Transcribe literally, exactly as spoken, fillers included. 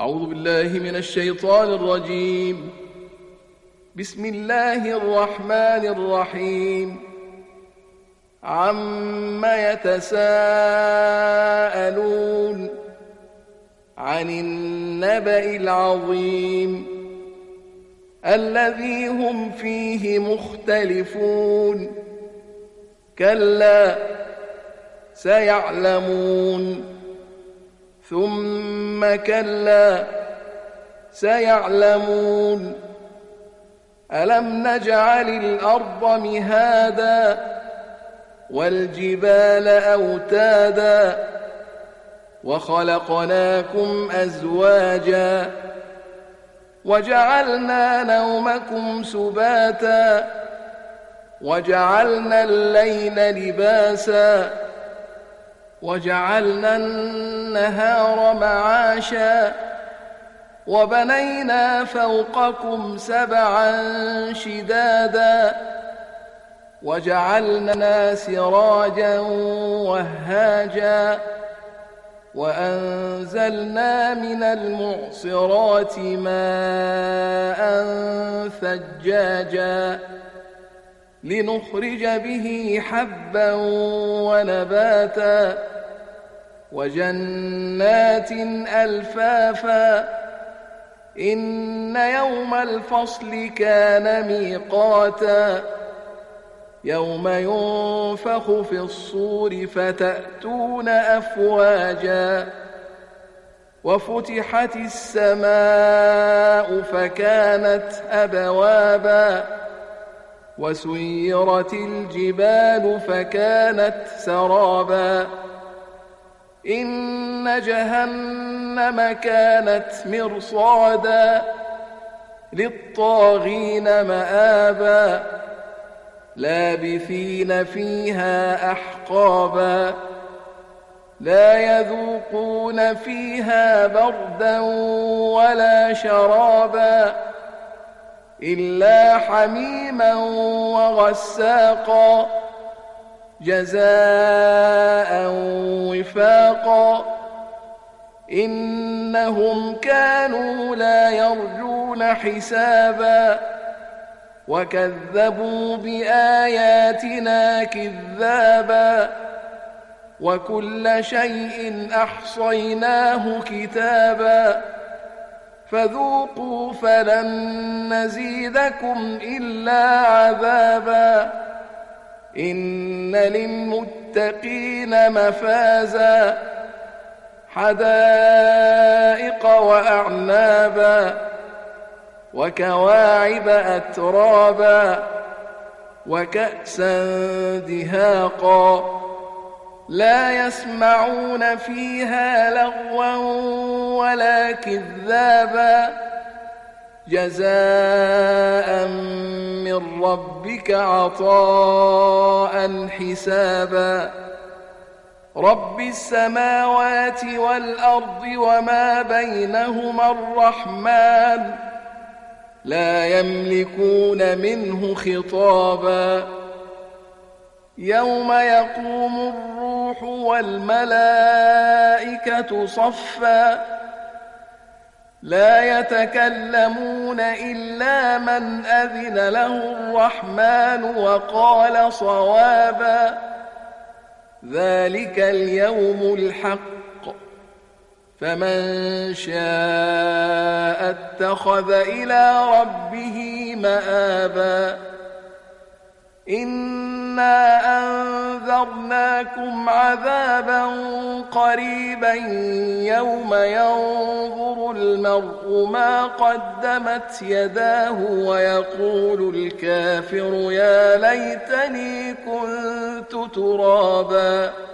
أعوذ بالله من الشيطان الرجيم. بسم الله الرحمن الرحيم. عم يتساءلون عن النبأ العظيم الذي هم فيه مختلفون كلا سيعلمون ثم كلا سيعلمون ألم نجعل الأرض مهادا والجبال أوتادا وخلقناكم أزواجا وجعلنا نومكم سباتا وجعلنا الليل لباسا وجعلنا النهار معاشا وبنينا فوقكم سبعا شدادا وجعلنا سراجا وهاجا وأنزلنا من المعصرات ماء ثجاجا لنخرج به حبا ونباتا وجنات ألفافا إن يوم الفصل كان ميقاتا يوم ينفخ في الصور فتأتون أفواجا وفتحت السماء فكانت أبوابا وسيرت الجبال فكانت سرابا إن جهنم كانت مرصادا للطاغين مآبا لابثين فيها أحقابا لا يذوقون فيها بردا ولا شرابا إلا حميما وغساقا جزاء وفاقا إنهم كانوا لا يرجون حسابا وكذبوا بآياتنا كذابا وكل شيء أحصيناه كتابا فذوقوا فلن نزيدكم إلا عذابا إن للمتقين مفازا حدائق وأعنابا وكواعب أترابا وكأسا دهاقا لا يسمعون فيها لغوا ولا كذابا جزاء من ربك عطاء حسابا رب السماوات والأرض وما بينهما الرحمن لا يملكون منه خطابا يوم يقوم الروح والملائكة صفا لا يتكلمون إلا من أذن له الرحمن وقال صوابا ذلك اليوم الحق فمن شاء اتخذ إلى ربه مآبا إنا أنذرناكم عذابا قريبا يوم ينظر المرء ما قدمت يداه ويقول الكافر يا ليتني كنت ترابا